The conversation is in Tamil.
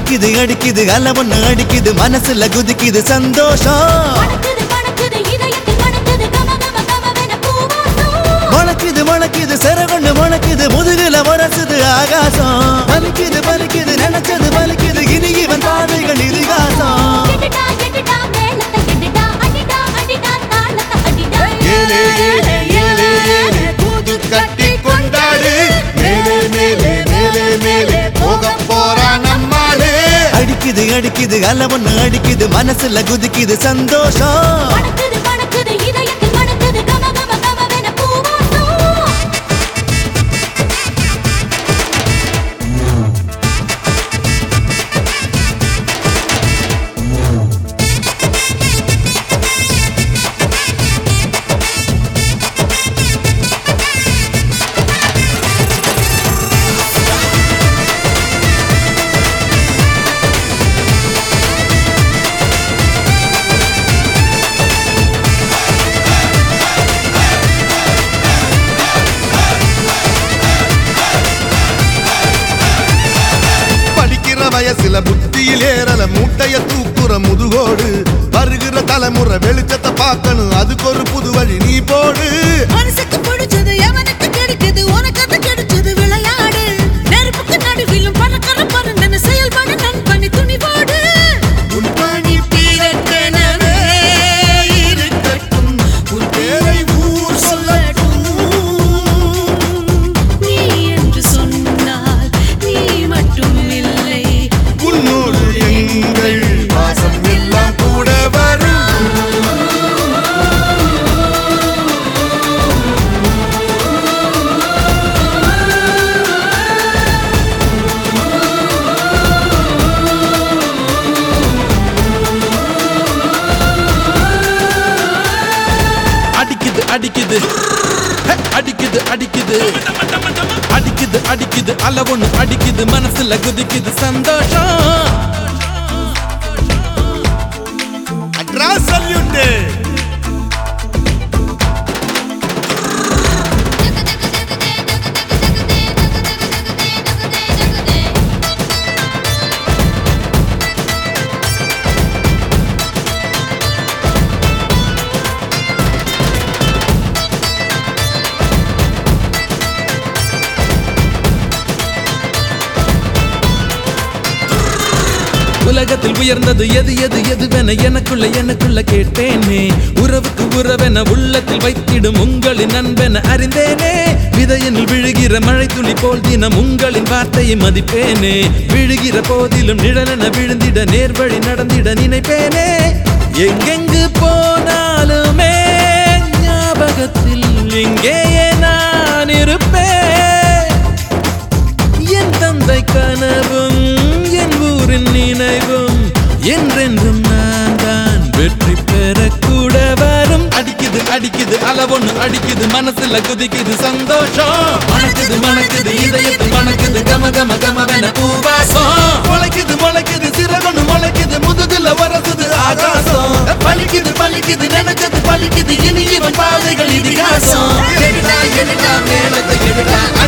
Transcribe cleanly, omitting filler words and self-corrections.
அடிக்குது அடிக்குது அலை ஒண்ணு அடிக்குது மனசுல குதிக்குது சந்தோஷம் முளைக்குது முளைக்குது சிறகொண்டு முளைக்குது முதுகுல முரசுது ஆகாசம் பலிக்குது பலிக்குது நினைச்சது பலிக்குது இனி இவன் பாதைகள் இதிகாசம் ஏலே ஏலே ஏலே ஏலே புது கட்டி கொண்டாடு மேலே மேலே மேலே மேலே போக போறா நம்மாளே அடிக்குது அடிக்குது அலை ஒண்ணு அடிக்குது மனசுல குதிக்குது சந்தோஷம் வயசுல புத்தியில் ஏறல மூட்டைய தூக்குற முதுகோடு வருகிற தலைமுறை வெளிச்சத்தை பார்க்கணும் அதுக்கு ஒரு புது வழி நீ போடு மனசுக்கு பிடிச்சது எவனுக்கு கிடைக்குது உனக்கு அது கிடைச்சது விளையாடு நெருப்புக்கு நடுவிலும் பறக்கிற பறந்தன செயல்பாடு நண்பனி துணிவோடு உன்பணி பீரட்டெனவே இருக்கட்டும் உன் பேரை ஊர் சொல்லட்டும் நீ என்று சொன்னால் நீ மட்டும் இல்லை உன்னோடு எங்கள் வாசம் எல்லாம் கூட வரும் அடிக்குது அடிக்குது அடிக்குது அடிக்குது அடிக்குது அடிக்குது அலை ஒண்ணு அடிக்குது மனசுல குதிக்குது சந்தோஷம் அட்ரா சல்யூட் உலகத்தில் உயர்ந்தது எது எது எதுவென எனக்குள்ள கேட்டேனே உறவுக்கு உறவென உள்ளத்தில் வைத்திடும் உங்களின் அன்பென அறிந்தேனே விதையனில் விழுகிற மழை துளி போல் தினம் உங்களின் வார்த்தையை மதிப்பேனே விழுகிற போதிலும் நிழலென விழுந்திட நேர்வழி நடந்திட நினைப்பேனே எங்கெங்கு போனாலுமே ஞாபகத்தில் இங்கேயே நான் இருப்பேன் என் தந்தை கனவும் என் ஊரின் நினைவும் என்றென்றும் நான் தான் வெற்றி பெறக்கூட வரும் அடிக்குது அடிக்குது அலை ஒண்ணு அடிக்குது மனசுல குதிக்குது சந்தோஷம் மணக்குது மணக்குது இதயத்தில் மணக்குது கம கம கமவென பூவாசம் முளைக்குது முளைக்குது சிறகொண்டு முளைக்குது முதுகுல வரசுது ஆகாசம் பலிக்குது பலிக்குது நினைச்சது பலிக்குது இனி இவன் பாதைகள் இதிகாசம் எடுடா எடுடா மேலத்தை எடுடா